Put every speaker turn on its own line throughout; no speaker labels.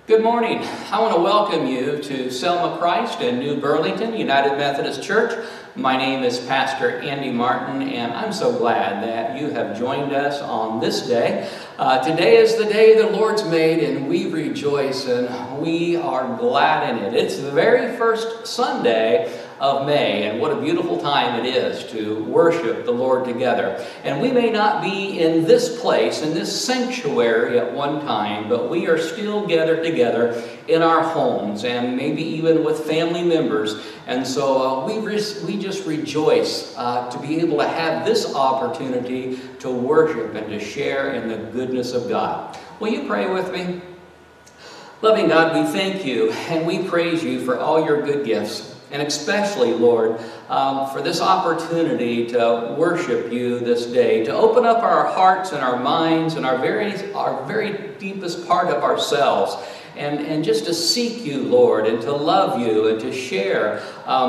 Good morning. I want to welcome you to Selma Christ in New Burlington United Methodist Church. My name is Pastor Andy Martin, and I'm so glad that you have joined us on this day. Today is the day the Lord's made, and we rejoice and we are glad in it. It's the very first Sunday of May, and what a beautiful time it is to worship the Lord together. And we may not be in this place, in this sanctuary at one time, but we are still gathered together in our homes and maybe even with family members. And so we just rejoice to be able to have this opportunity to worship and to share in the goodness of God. Will you pray with me? Loving God, we thank you and we praise you for all your good gifts. And especially, Lord, for this opportunity to worship you this day, to open up our hearts and our minds and our very deepest part of ourselves, and just to seek you, Lord, and to love you and to share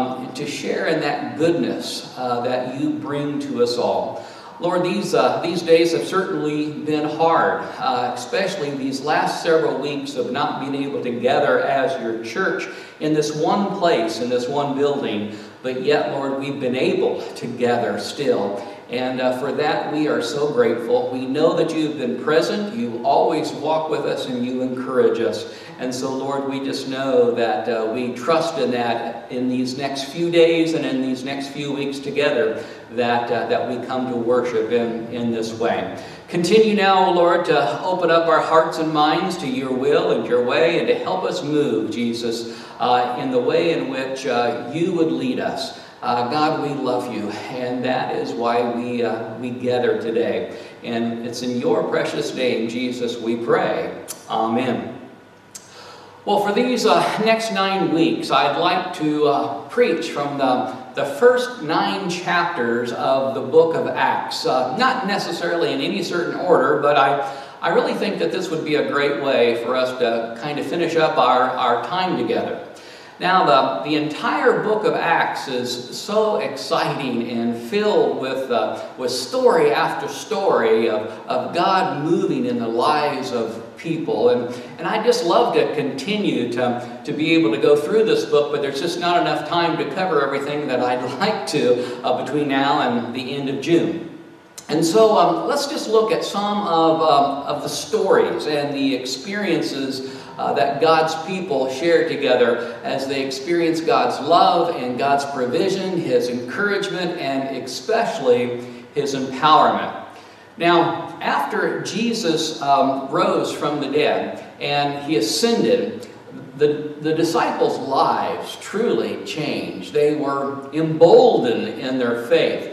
in that goodness that you bring to us all. Lord, these days have certainly been hard, especially these last several weeks of not being able to gather as your church in this one place, in this one building. But yet, Lord, we've been able to gather still. And for that, we are so grateful. We know that you've been present. You always walk with us and you encourage us. And so, Lord, we just know that we trust in that in these next few days and in these next few weeks together that we come to worship in this way. Continue now, Lord, to open up our hearts and minds to your will and your way, and to help us move, Jesus, in the way in which you would lead us. God, we love you, and that is why we gather today. And it's in your precious name, Jesus, we pray. Amen. Well, for these next 9 weeks, I'd like to preach from the first 9 chapters of the book of Acts. Not necessarily in any certain order, but I really think that this would be a great way for us to kind of finish up our time together. Now, the entire book of Acts is so exciting and filled with story after story of God moving in the lives of people. And I just love to continue to be able to go through this book, but there's just not enough time to cover everything that I'd like to between now and the end of June. And so let's just look at some of the stories and the experiences that God's people shared together as they experienced God's love and God's provision, His encouragement, and especially His empowerment. Now, after Jesus rose from the dead and He ascended, the disciples' lives truly changed. They were emboldened in their faith.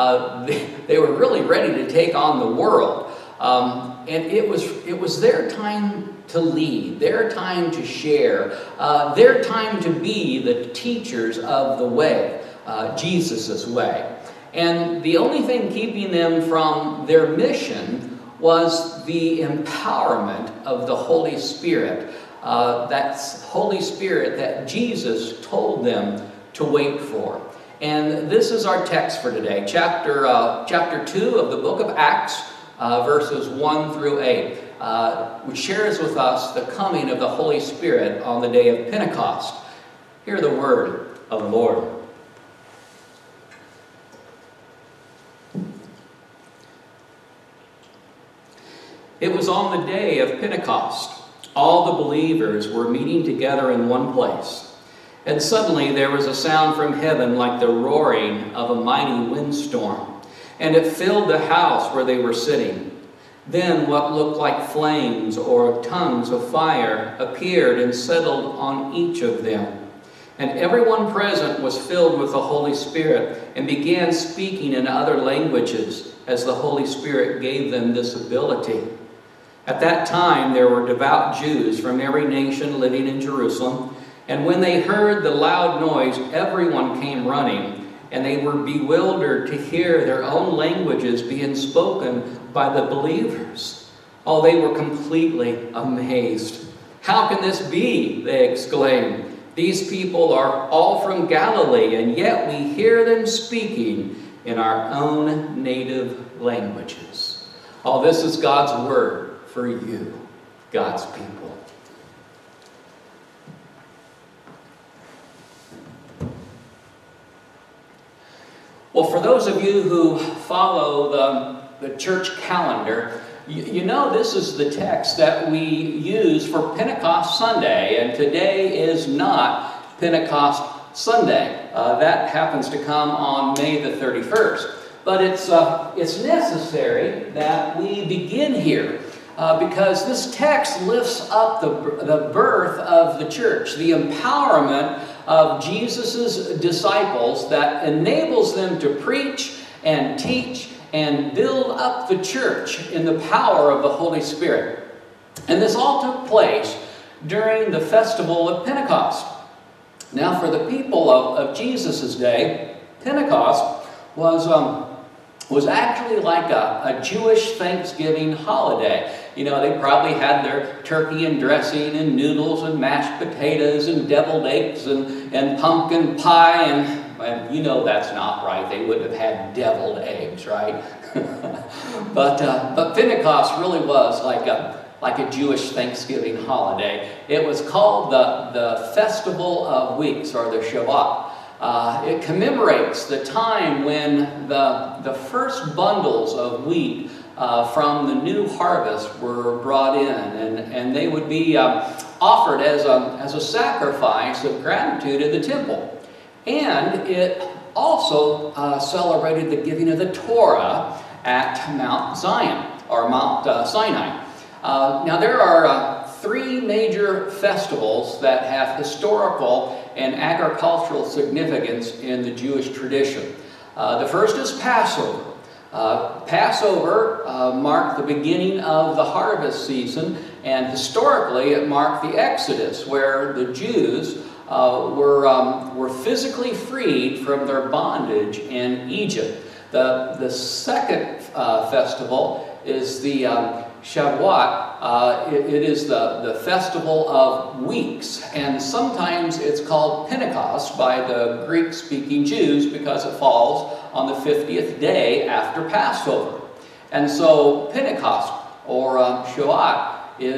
They were really ready to take on the world. And it was their time to lead, their time to share, their time to be the teachers of the way, Jesus' way. And the only thing keeping them from their mission was the empowerment of the Holy Spirit. That Holy Spirit that Jesus told them to wait for. And this is our text for today, chapter 2 of the book of Acts, verses 1 through 8, which shares with us the coming of the Holy Spirit on the day of Pentecost. Hear the word of the Lord. It was on the day of Pentecost. All the believers were meeting together in one place. And suddenly there was a sound from heaven like the roaring of a mighty windstorm, and it filled the house where they were sitting. Then what looked like flames or tongues of fire appeared and settled on each of them. And everyone present was filled with the Holy Spirit and began speaking in other languages as the Holy Spirit gave them this ability. At that time there were devout Jews from every nation living in Jerusalem. And when they heard the loud noise, everyone came running, and they were bewildered to hear their own languages being spoken by the believers. Oh, they were completely amazed. "How can this be?" they exclaimed. "These people are all from Galilee, and yet we hear them speaking in our own native languages." Oh, this is God's word for you, God's people. Well, for those of you who follow the church calendar, you know this is the text that we use for Pentecost Sunday, and today is not Pentecost Sunday. That happens to come on May the 31st. But it's necessary that we begin here because this text lifts up the birth of the church, the empowerment of Jesus' disciples that enables them to preach and teach and build up the church in the power of the Holy Spirit. And this all took place during the festival of Pentecost. Now, for the people of Jesus' day, Pentecost was actually like a Jewish Thanksgiving holiday. You know, they probably had their turkey and dressing and noodles and mashed potatoes and deviled eggs and pumpkin pie and you know that's not right. They wouldn't have had deviled eggs, right? But Pentecost really was like a Jewish Thanksgiving holiday. It was called the Festival of Weeks, or the Shavuot. It commemorates the time when the first bundles of wheat from the new harvest were brought in, and they would be offered as a sacrifice of gratitude in the temple. And it also celebrated the giving of the Torah at Mount Zion, or Mount Sinai. Now there are three major festivals that have historical and agricultural significance in the Jewish tradition. The first is Passover. Passover marked the beginning of the harvest season, and historically it marked the Exodus, where the Jews were physically freed from their bondage in Egypt. The second festival is the Shavuot. It is the festival of weeks, and sometimes it's called Pentecost by the Greek-speaking Jews because it falls on the 50th day after Passover. And so Pentecost, or Shavuot,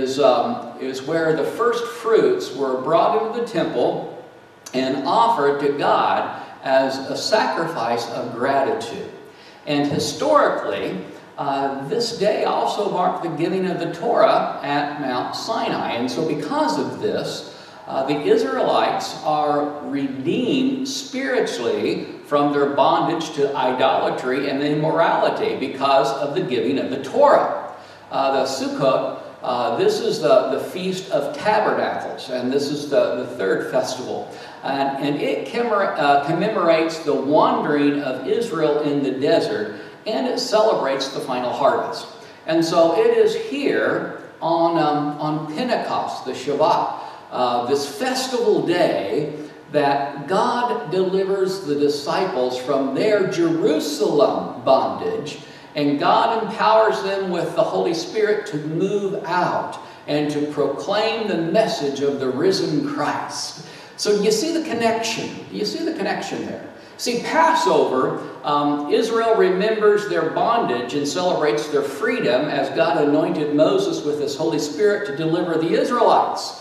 is where the first fruits were brought into the temple and offered to God as a sacrifice of gratitude. And historically, this day also marked the giving of the Torah at Mount Sinai. And so because of this, the Israelites are redeemed spiritually from their bondage to idolatry and immorality because of the giving of the Torah. The Sukkot, this is the Feast of Tabernacles, and this is the third festival. And it commemorates the wandering of Israel in the desert, and it celebrates the final harvest. And so it is here on Pentecost, the Shavuot, this festival day, that God delivers the disciples from their Jerusalem bondage, and God empowers them with the Holy Spirit to move out and to proclaim the message of the risen Christ. So you see the connection. You see the connection there. See, Passover, Israel remembers their bondage and celebrates their freedom as God anointed Moses with his Holy Spirit to deliver the Israelites.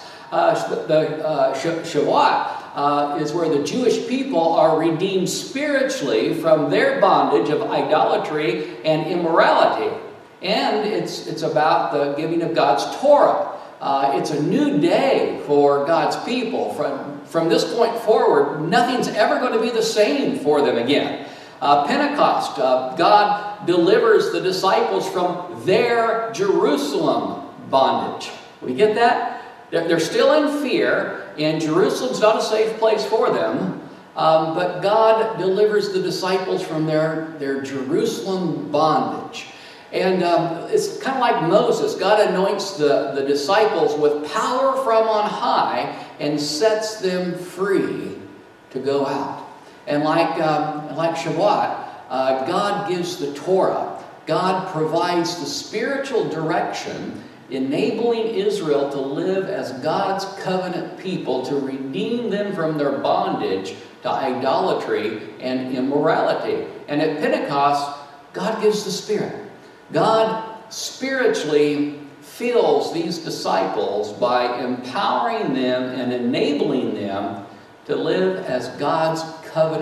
Shavuot is where the Jewish people are redeemed spiritually from their bondage of idolatry and immorality. And it's about the giving of God's Torah. It's a new day for God's people. From this point forward, nothing's ever going to be the same for them again. Pentecost, God delivers the disciples from their Jerusalem bondage. We get that? They're still in fear, and Jerusalem's not a safe place for them. But God delivers the disciples from their Jerusalem bondage. And it's kind of like Moses. God anoints the disciples with power from on high and sets them free to go out. And like Shavuot, God gives the Torah. God provides the spiritual direction, enabling Israel to live as God's covenant people, to redeem them from their bondage to idolatry and immorality. And at Pentecost, God gives the Spirit. God spiritually fills these disciples by empowering them and enabling them to live as God's covenant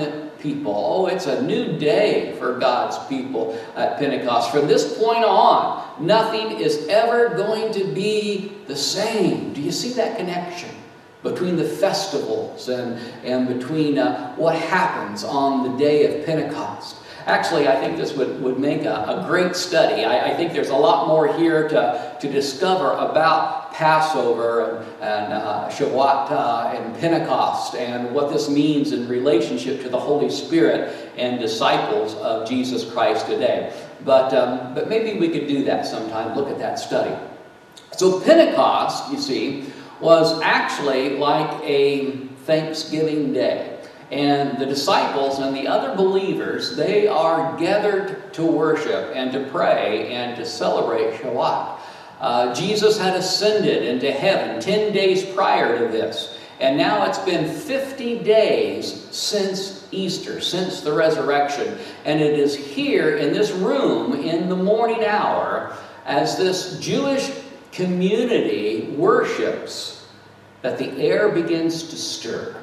people. Oh, it's a new day for God's people at Pentecost. From this point on, nothing is ever going to be the same. Do you see that connection between the festivals and between what happens on the day of Pentecost? Actually, I think this would make a great study. I think there's a lot more here to discover about Passover and Shavuot and Pentecost and what this means in relationship to the Holy Spirit and disciples of Jesus Christ today. But maybe we could do that sometime, look at that study. So Pentecost, you see, was actually like a Thanksgiving day. And the disciples and the other believers, they are gathered to worship and to pray and to celebrate Shavuot. Jesus had ascended into heaven 10 days prior to this. And now it's been 50 days since Easter, since the resurrection. And it is here in this room in the morning hour, as this Jewish community worships, that the air begins to stir.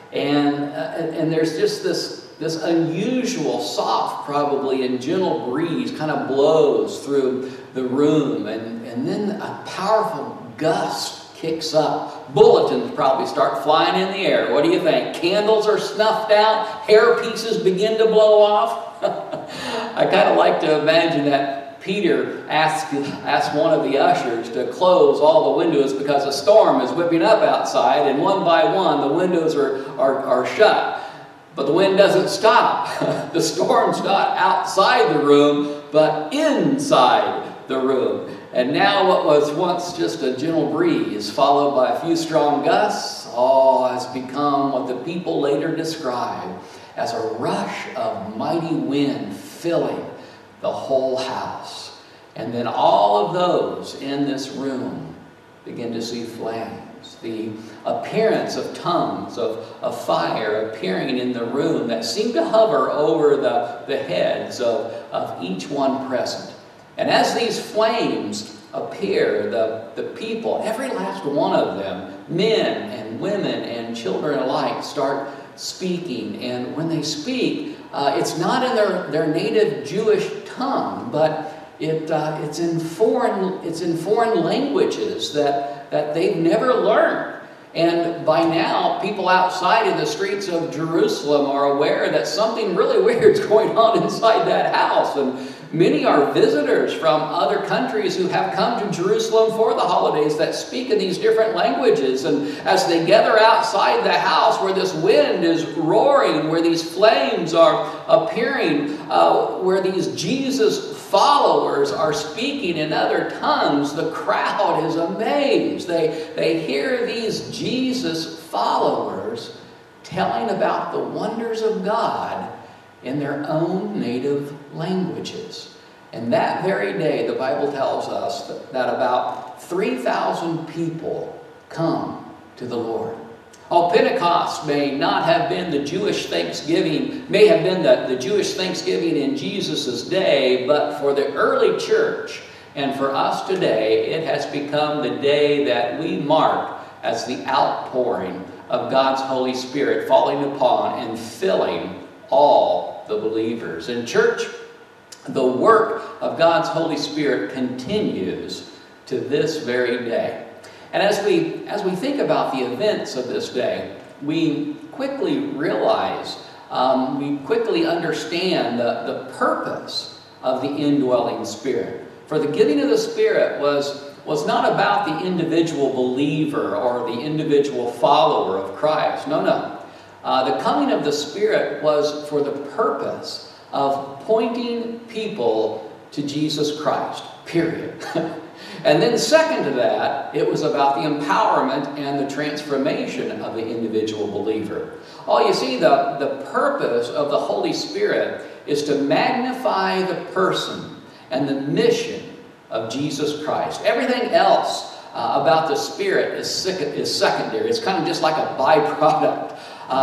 And there's just this unusual, soft, probably, and gentle breeze kind of blows through the room. And then a powerful gust kicks up. Bulletins probably start flying in the air. What do you think? Candles are snuffed out. Hair pieces begin to blow off. I kind of like to imagine that Peter asked one of the ushers to close all the windows because a storm is whipping up outside, and one by one the windows are shut. But the wind doesn't stop. The storm's not outside the room, but inside the room. And now what was once just a gentle breeze, followed by a few strong gusts, all has become what the people later describe as a rush of mighty wind filling the whole house. And then all of those in this room begin to see flames. The appearance of tongues of fire appearing in the room that seem to hover over the heads of each one present. And as these flames appear, the people, every last one of them, men and women and children alike, start speaking. And when they speak, it's not in their native Jewish tongue, but it's in foreign languages that they've never learned. And by now, people outside in the streets of Jerusalem are aware that something really weird is going on inside that house. And many are visitors from other countries who have come to Jerusalem for the holidays that speak in these different languages. And as they gather outside the house where this wind is roaring, where these flames are appearing, where these Jesus followers are speaking in other tongues, the crowd is amazed. They hear these Jesus followers telling about the wonders of God in their own native languages. And that very day, the Bible tells us that about 3,000 people come to the Lord. Oh, Pentecost may not have been the Jewish Thanksgiving, may have been the Jewish Thanksgiving in Jesus' day, but for the early church and for us today, it has become the day that we mark as the outpouring of God's Holy Spirit falling upon and filling all the believers. In church, the work of God's Holy Spirit continues to this very day. And as we think about the events of this day, we quickly realize, we quickly understand the purpose of the indwelling Spirit. For the giving of the Spirit was not about the individual believer or the individual follower of Christ. No. The coming of the Spirit was for the purpose of pointing people to Jesus Christ, period. And then second to that, it was about the empowerment and the transformation of the individual believer. Oh, you see, the purpose of the Holy Spirit is to magnify the person and the mission of Jesus Christ. Everything else about the Spirit is secondary. It's kind of just like a byproduct.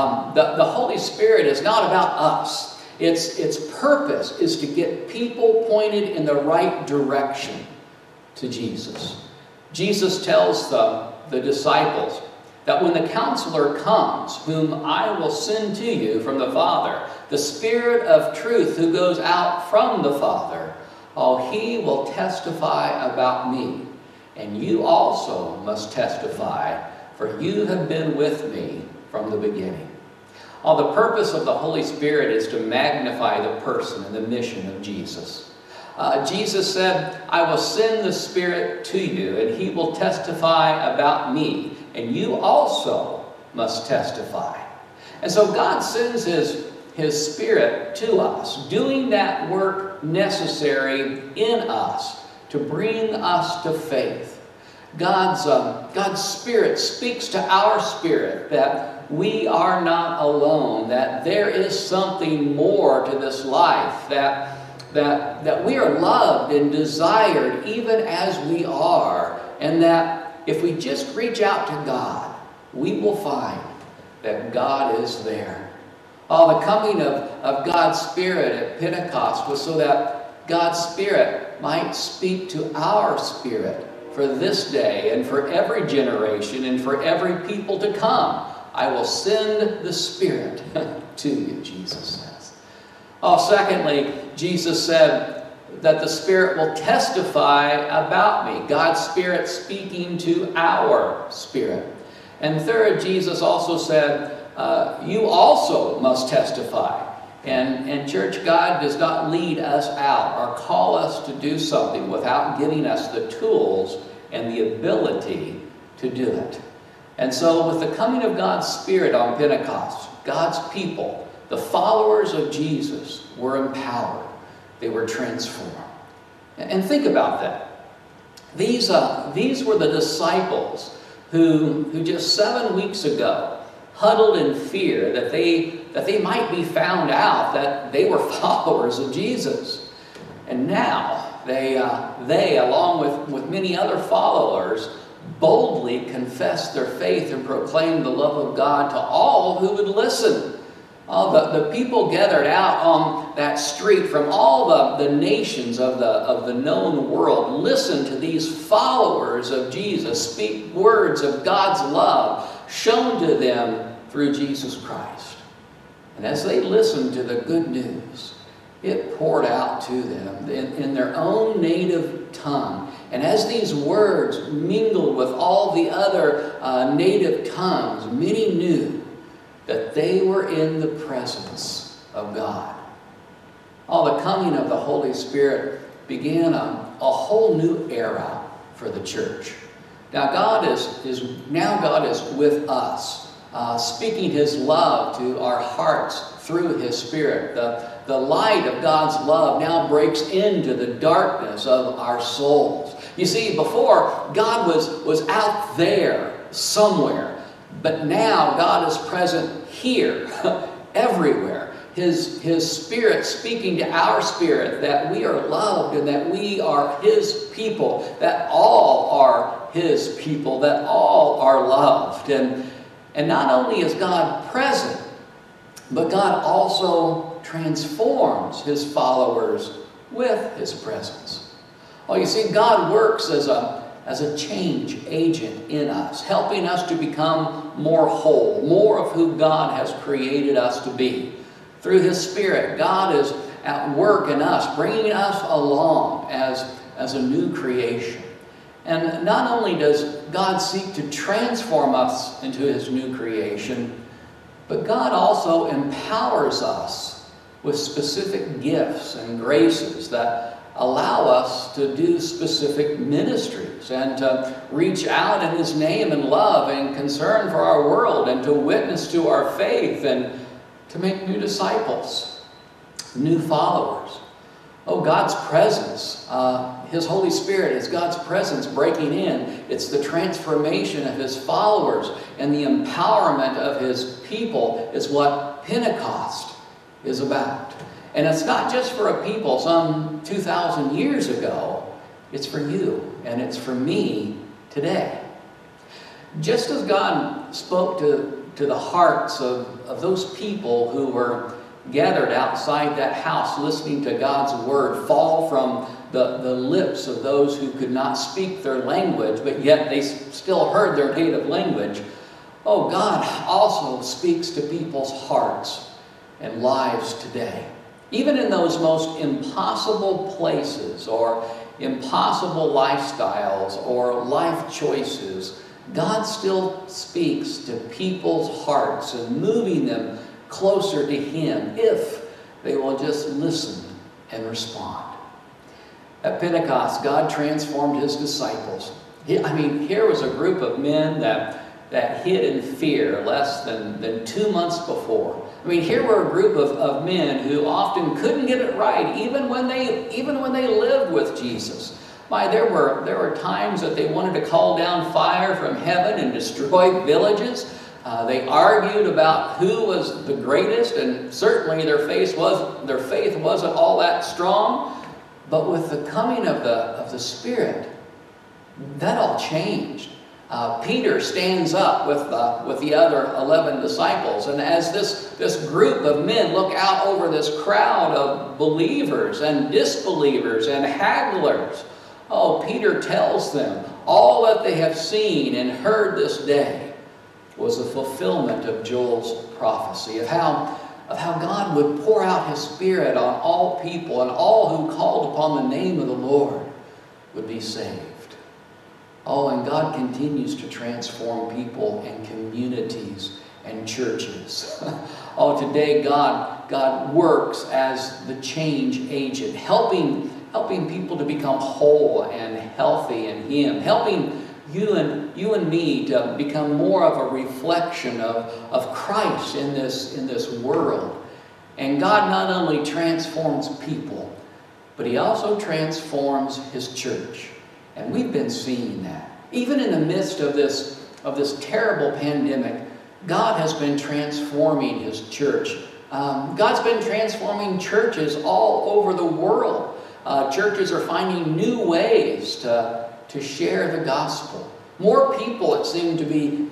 The Holy Spirit is not about us. Its purpose is to get people pointed in the right direction to Jesus. Jesus tells the disciples that when the Counselor comes, whom I will send to you from the Father, the Spirit of truth who goes out from the Father, he will testify about me. And you also must testify, for you have been with me from the beginning. The purpose of the Holy Spirit is to magnify the person and the mission of Jesus. Jesus said, I will send the Spirit to you, and he will testify about me. And you also must testify. And so God sends his Spirit to us, doing that work necessary in us to bring us to faith. God's Spirit speaks to our spirit that we are not alone, that there is something more to this life, that we are loved and desired even as we are, and that if we just reach out to God, we will find that God is there. The coming of God's Spirit at Pentecost was so that God's Spirit might speak to our spirit for this day and for every generation and for every people to come. I will send the Spirit to you, Jesus says. Secondly, Jesus said that the Spirit will testify about me. God's Spirit speaking to our spirit. And third, Jesus also said, you also must testify. And church, God does not lead us out or call us to do something without giving us the tools and the ability to do it. And so with the coming of God's Spirit on Pentecost, God's people, the followers of Jesus, were empowered. They were transformed. And think about that. These were the disciples who just 7 weeks ago huddled in fear that they might be found out that they were followers of Jesus. And now they along with many other followers, boldly confess their faith and proclaim the love of God to all who would listen. The people gathered out on that street from all the nations of the known world listened to these followers of Jesus speak words of God's love shown to them through Jesus Christ. And as they listened to the good news, it poured out to them in their own native tongue. And as these words mingled with all the other native tongues, many knew that they were in the presence of God. The coming of the Holy Spirit began a whole new era for the church. Now God is with us, speaking His love to our hearts through His Spirit. The light of God's love now breaks into the darkness of our souls. You see, before, God was out there somewhere. But now God is present here, everywhere. His Spirit speaking to our spirit that we are loved and that we are His people, that all are His people, that all are loved. And not only is God present, but God also transforms His followers with His presence. You see, God works as a change agent in us, helping us to become more whole, more of who God has created us to be. Through His Spirit, God is at work in us, bringing us along as a new creation. And not only does God seek to transform us into His new creation, but God also empowers us with specific gifts and graces that allow us to do specific ministries and to reach out in His name and love and concern for our world and to witness to our faith and to make new disciples, new followers. God's presence, His Holy Spirit is God's presence breaking in. It's the transformation of His followers and the empowerment of His people is what Pentecost is about. And it's not just for a people some 2,000 years ago. It's for you and it's for me today. Just as God spoke to the hearts of those people who were gathered outside that house listening to God's word fall from the lips of those who could not speak their language, but yet they still heard their native language. Oh, God also speaks to people's hearts and lives today. Even in those most impossible places or impossible lifestyles or life choices, God still speaks to people's hearts and moving them closer to Him if they will just listen and respond. At Pentecost, God transformed His disciples. Here was a group of men that hid in fear less than 2 months before. Here were a group of men who often couldn't get it right, even when they lived with Jesus. There were times that they wanted to call down fire from heaven and destroy villages. They argued about who was the greatest, and certainly their faith wasn't all that strong. But with the coming of the Spirit, that all changed. Peter stands up with the other 11 disciples, and as this group of men look out over this crowd of believers and disbelievers and hagglers, Peter tells them all that they have seen and heard this day was a fulfillment of Joel's prophecy of how God would pour out His Spirit on all people, and all who called upon the name of the Lord would be saved. And God continues to transform people and communities and churches. Today God works as the change agent, helping people to become whole and healthy in Him, helping you and me to become more of a reflection of Christ in this world. And God not only transforms people, but He also transforms His church. And we've been seeing that. Even in the midst of this terrible pandemic, God has been transforming His church. God's been transforming churches all over the world. Churches are finding new ways to share the gospel. More people seem to be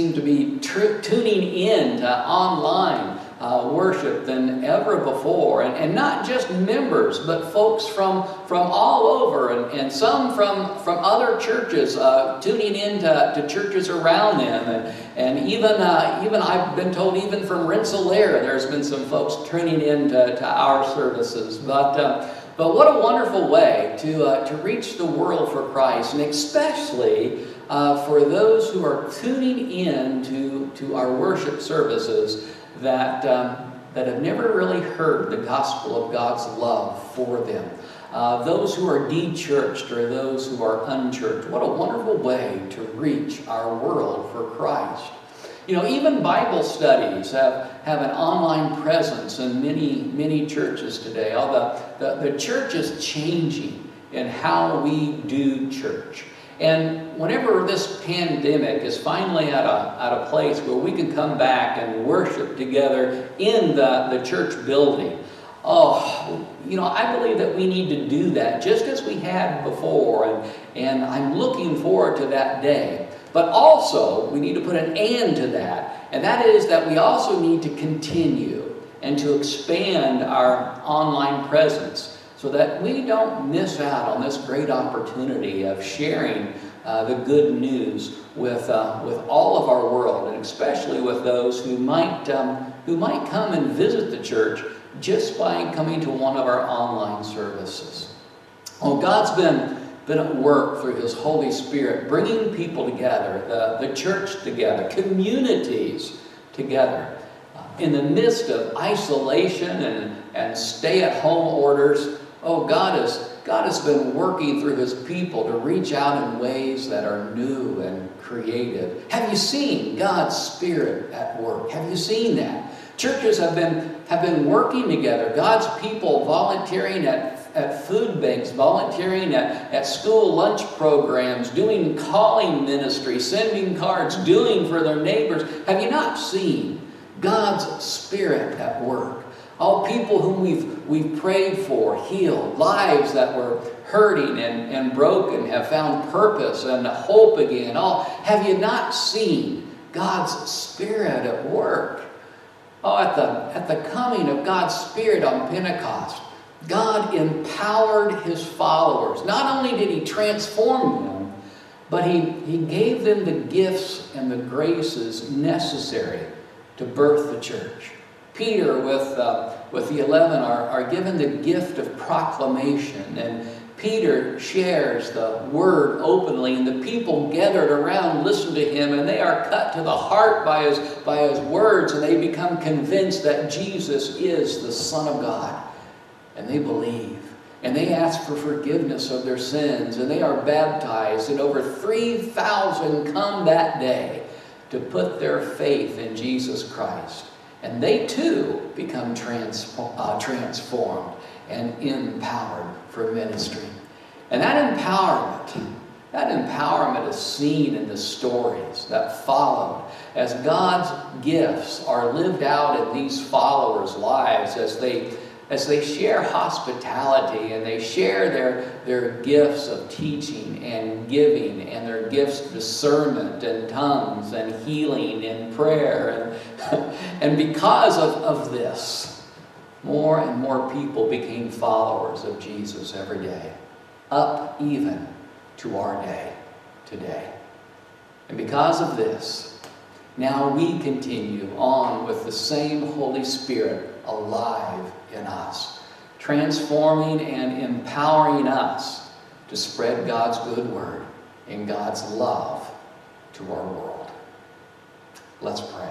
tuning in to online worship than ever before, and not just members, but folks from all over, and some from other churches tuning in to churches around them, and even I've been told even from Rensselaer there's been some folks tuning in to our services. But what a wonderful way to reach the world for Christ, and especially for those who are tuning in to our worship services that have never really heard the gospel of God's love for them. Those who are de-churched or those who are unchurched. What a wonderful way to reach our world for Christ. Even Bible studies have an online presence in many churches today. The church is changing in how we do church. And whenever this pandemic is finally at a place where we can come back and worship together in the church building, I believe that we need to do that just as we had before, and I'm looking forward to that day. But also, we need to put an and to that, and that is that we also need to continue and to expand our online presence so that we don't miss out on this great opportunity of sharing the good news with all of our world, and especially with those who might come and visit the church just by coming to one of our online services. God's been at work through His Holy Spirit, bringing people together, the church together, communities together. In the midst of isolation and stay-at-home orders, God has been working through His people to reach out in ways that are new and creative. Have you seen God's Spirit at work? Have you seen that? Churches have been working together. God's people volunteering at food banks, volunteering at school lunch programs, doing calling ministry, sending cards, doing for their neighbors. Have you not seen God's Spirit at work? All people whom we've prayed for, healed, lives that were hurting and broken have found purpose and hope again. Have you not seen God's Spirit at work? At the coming of God's Spirit on Pentecost, God empowered His followers. Not only did He transform them, But he gave them the gifts and the graces necessary to birth the church. Peter with the 11 are given the gift of proclamation, and Peter shares the word openly, and the people gathered around listen to him, and they are cut to the heart by his words, and they become convinced that Jesus is the Son of God. And they believe, and they ask for forgiveness of their sins, and they are baptized, and over 3,000 come that day to put their faith in Jesus Christ. And they too become transformed and empowered for ministry. And that empowerment is seen in the stories that followed as God's gifts are lived out in these followers' lives as they share hospitality and they share their gifts of teaching and giving and their gifts of discernment and tongues and healing and prayer. And because of this, more and more people became followers of Jesus every day, up even to our day today. And because of this, now we continue on with the same Holy Spirit alive in us, transforming and empowering us to spread God's good word and God's love to our world. Let's pray.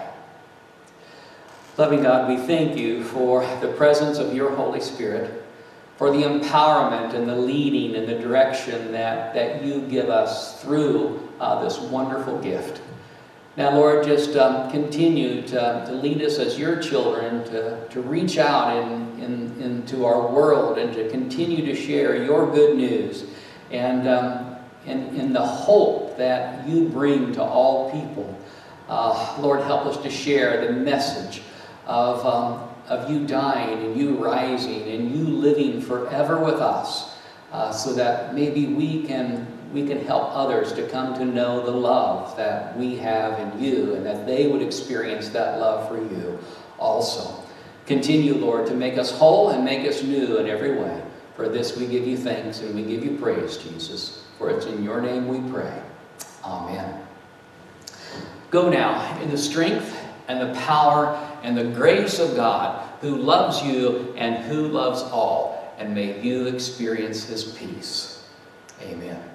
Loving God, we thank you for the presence of your Holy Spirit, for the empowerment and the leading and the direction that you give us through this wonderful gift. Now, Lord, just continue to lead us as your children to reach out into our world and to continue to share your good news and in the hope that you bring to all people. Lord, help us to share the message of you dying and you rising and you living forever with us, so that maybe we can help others to come to know the love that we have in you, and that they would experience that love for you also. Continue, Lord, to make us whole and make us new in every way. For this we give you thanks and we give you praise, Jesus. For it's in your name we pray. Amen. Go now in the strength and the power and the grace of God, who loves you and who loves all, and may you experience his peace. Amen.